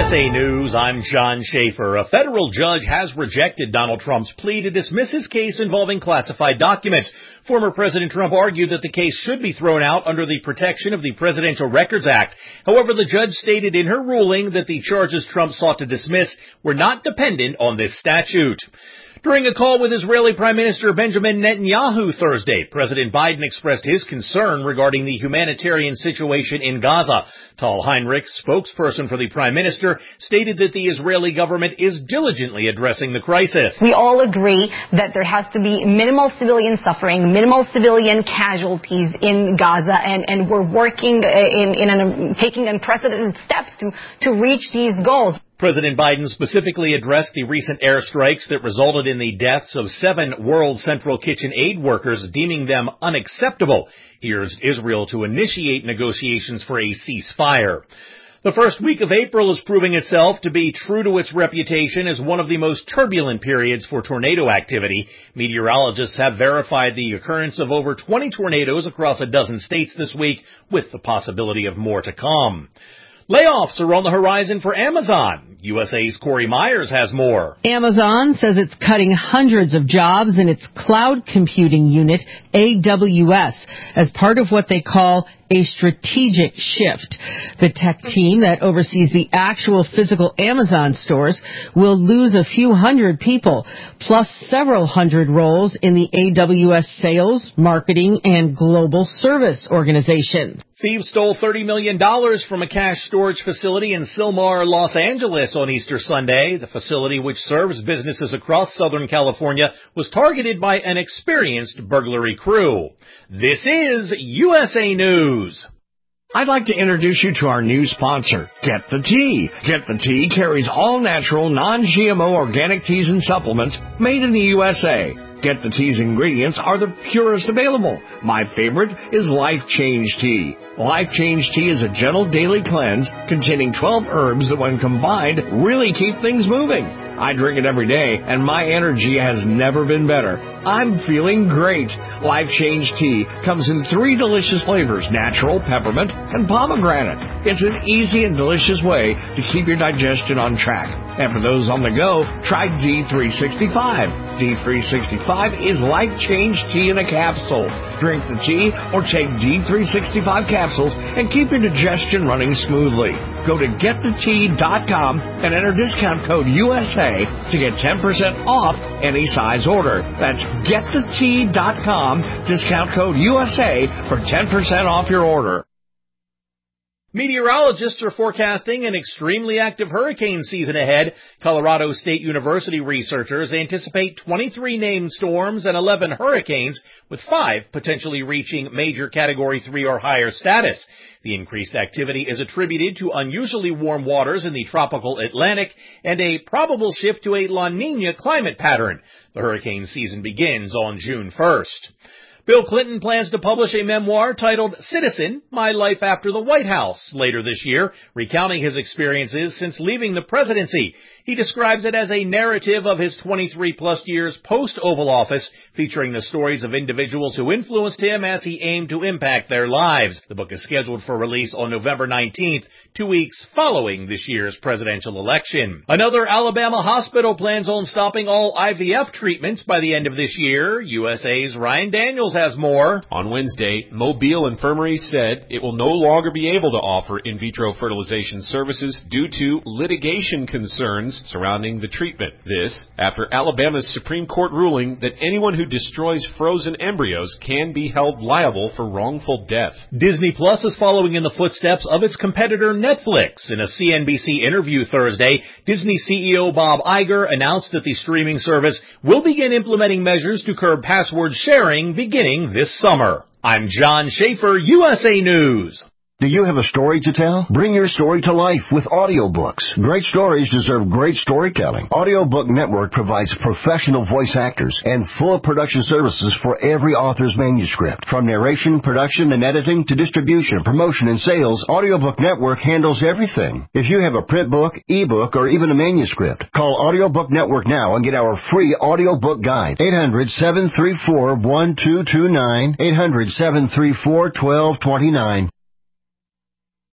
USA News, I'm John Schaefer. A federal judge has rejected Donald Trump's plea to dismiss his case involving classified documents. Former President Trump argued that the case should be thrown out under the protection of the Presidential Records Act. However, the judge stated in her ruling that the charges Trump sought to dismiss were not dependent on this statute. During a call with Israeli Prime Minister Benjamin Netanyahu Thursday, President Biden expressed his concern regarding the humanitarian situation in Gaza. Tal Heinrich, spokesperson for the Prime Minister, stated that the Israeli government is diligently addressing the crisis. We all agree that there has to be minimal civilian suffering, minimal civilian casualties in Gaza, and we're working taking unprecedented steps to reach these goals. President Biden specifically addressed the recent airstrikes that resulted in the deaths of 7 World Central Kitchen aid workers, deeming them unacceptable. He urged Israel to initiate negotiations for a ceasefire. The first week of April is proving itself to be true to its reputation as one of the most turbulent periods for tornado activity. Meteorologists have verified the occurrence of over 20 tornadoes across a dozen states this week, with the possibility of more to come. Layoffs are on the horizon for Amazon. USA's Corey Myers has more. Amazon says it's cutting hundreds of jobs in its cloud computing unit, AWS, as part of what they call a strategic shift. The tech team that oversees the actual physical Amazon stores will lose a few hundred people, plus several hundred roles in the AWS sales, marketing, and global service organization. Thieves stole $30 million from a cash storage facility in Sylmar, Los Angeles on Easter Sunday. The facility, which serves businesses across Southern California, was targeted by an experienced burglary crew. This is USA News. I'd like to introduce you to our new sponsor, Get the Tea. Get the Tea carries all natural, non-GMO organic teas and supplements made in the USA. Get the Tea's ingredients are the purest available. My favorite is Life Change Tea. Life Change Tea is a gentle daily cleanse containing 12 herbs that, when combined, really keep things moving. I drink it every day, and my energy has never been better. I'm feeling great. Life Change Tea comes in 3 delicious flavors: natural, peppermint, and pomegranate. It's an easy and delicious way to keep your digestion on track. And for those on the go, try D365. D365 is Life Change Tea in a capsule. Drink the tea or take D365 capsules and keep your digestion running smoothly. Go to getthetea.com and enter discount code USA to get 10% off any size order. That's getthetea.com, discount code USA for 10% off your order. Meteorologists are forecasting an extremely active hurricane season ahead. Colorado State University researchers anticipate 23 named storms and 11 hurricanes, with 5 potentially reaching major Category 3 or higher status. The increased activity is attributed to unusually warm waters in the tropical Atlantic and a probable shift to a La Niña climate pattern. The hurricane season begins on June 1st. Bill Clinton plans to publish a memoir titled Citizen, My Life After the White House later this year, recounting his experiences since leaving the presidency. He describes it as a narrative of his 23-plus years post-Oval Office, featuring the stories of individuals who influenced him as he aimed to impact their lives. The book is scheduled for release on November 19th, 2 weeks following this year's presidential election. Another Alabama hospital plans on stopping all IVF treatments by the end of this year. USA's Ryan Daniels has more. On Wednesday, Mobile Infirmary said it will no longer be able to offer in vitro fertilization services due to litigation concerns surrounding the treatment. This after Alabama's Supreme Court ruling that anyone who destroys frozen embryos can be held liable for wrongful death. Disney Plus is following in the footsteps of its competitor Netflix. In a CNBC interview Thursday, Disney CEO Bob Iger announced that the streaming service will begin implementing measures to curb password sharing beginning this summer. I'm John Schaefer, USA News. Do you have a story to tell? Bring your story to life with audiobooks. Great stories deserve great storytelling. Audiobook Network provides professional voice actors and full production services for every author's manuscript. From narration, production, and editing to distribution, promotion, and sales, Audiobook Network handles everything. If you have a print book, ebook, or even a manuscript, call Audiobook Network now and get our free audiobook guide. 800-734-1229, 800-734-1229.